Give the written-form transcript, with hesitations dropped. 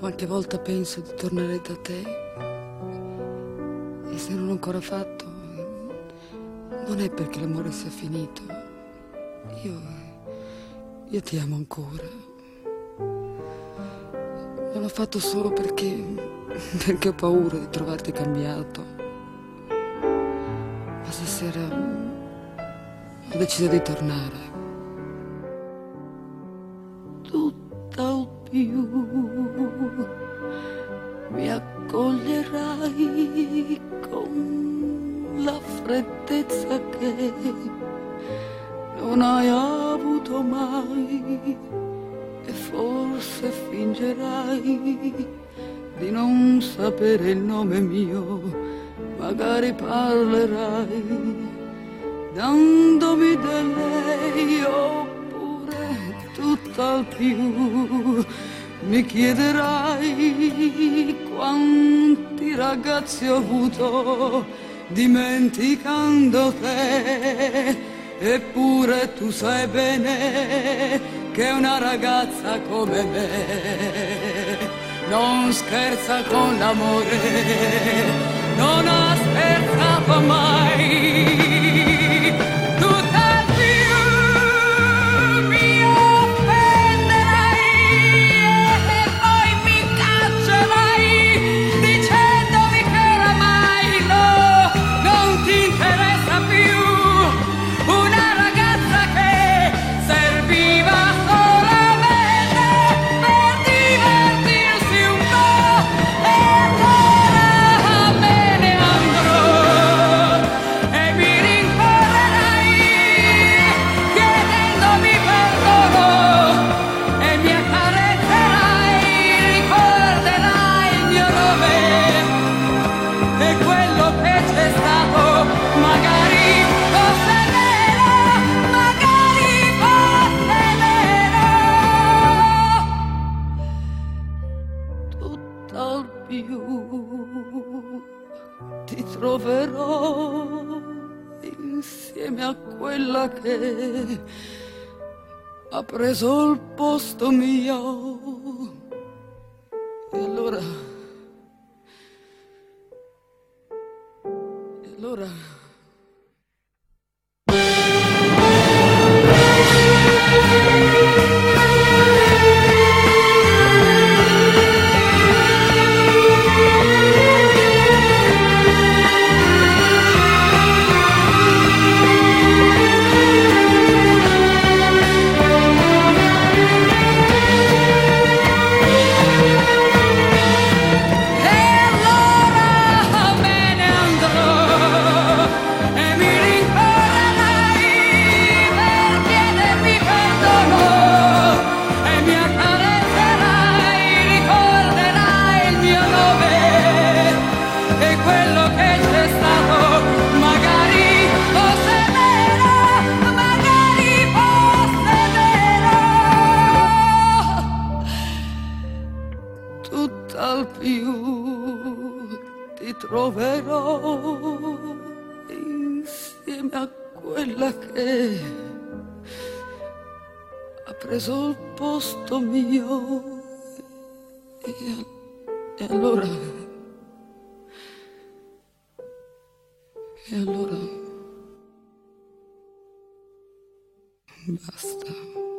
Qualche volta penso di tornare da te e se non l'ho ancora fatto non è perché l'amore sia finito. Io ti amo ancora. Non l'ho fatto solo perché ho paura di trovarti cambiato. Ma stasera ho deciso di tornare. Tutt'al più mi accoglierai con la freddezza che non hai avuto mai, e forse fingerai di non sapere il nome mio, magari parlerai dandomi del lei, oppure tutt'al più mi chiederai quanti ragazzi ho avuto dimenticando te, eppure tu sai bene che una ragazza come me non scherza con l'amore, non ha scherzato mai. Tutt'al più ti troverò insieme a quella che ha preso il posto mio. E allora tutt'al più ti troverò insieme a quella che ha preso il posto mio. E allora basta.